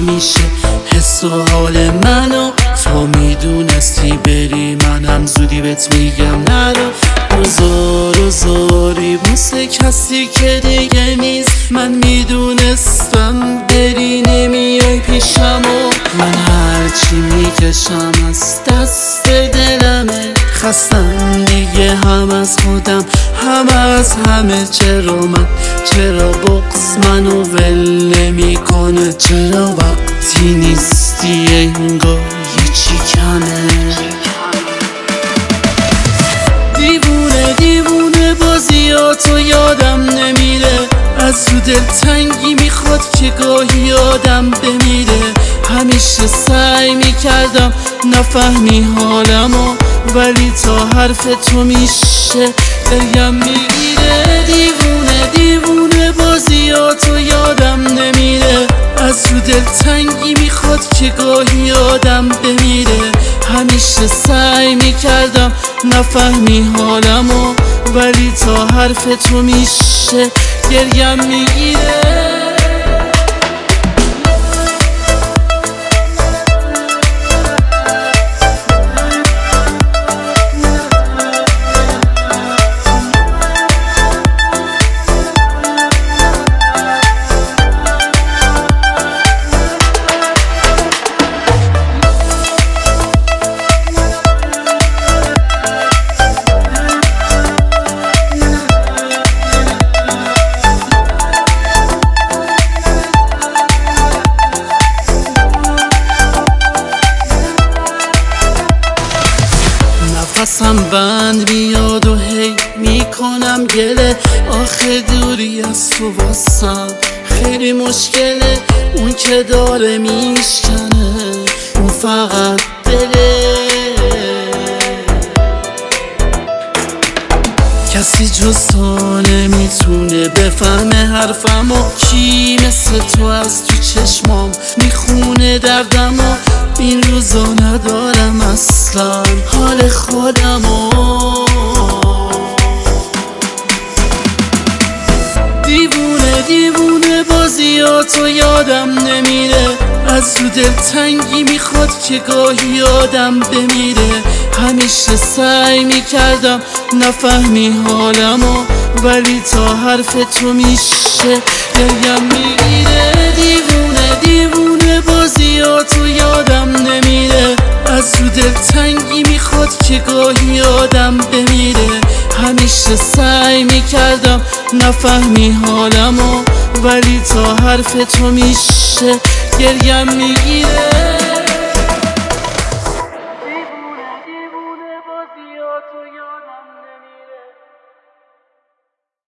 همیشه حس و حال منو تو میدونستی بری، منم زودی بهت میگم نرو. زاری واسه کسی که دیگه نیست، من میدونستم بری نمیای پیشم و من هرچی میکشم از دست دلمه. خستم دیگه هم از خودم هم از همه. چرا بغض منو ول نمیکنه؟ چرا وقتی نیستی انگار یه چی کمه؟ دیوونه بازیاتو یادم نمیره، از تو دلتنگی میخواد که گاهی آدم بمیره. همیشه سعی میکردم نفهمی حالمو، ولی تا حرف تو میشه دلم میگیره. دیوونه بازیاتو یادم نمیره، از تو دلتنگی میخواد که گاهی آدم بمیره. همیشه سعی میکردم نفهمی حالمو، ولی تا حرف تو میشه گریم میگیره. نفسم بند میاد و هی میکنم گله، آخه دوری از تو واسم خیلی مشکله. اون که داره میشکنه اون فقط دله، کسی جز تو نمیتونه بفهمه حرفمو. کی مثل تو از تو چشمام میخونه دردمو؟ این روزا ندارم اصلا حال خودمو. دیوونه بازیاتو یادم نمیره، از تو دلتنگی میخواد که گاهی آدم بمیره. همیشه سعی میکردم نفهمی حالمو، ولی تا حرف تو میشه گریم میگیره. دیوونه بازیاتو یادم نمیره، از تو دلتنگی میخواد که گاهی آدم بمیره. همیشه سعی میکردم نفهمی حالمو، ولی تا حرف تو میشه گریم میگیره.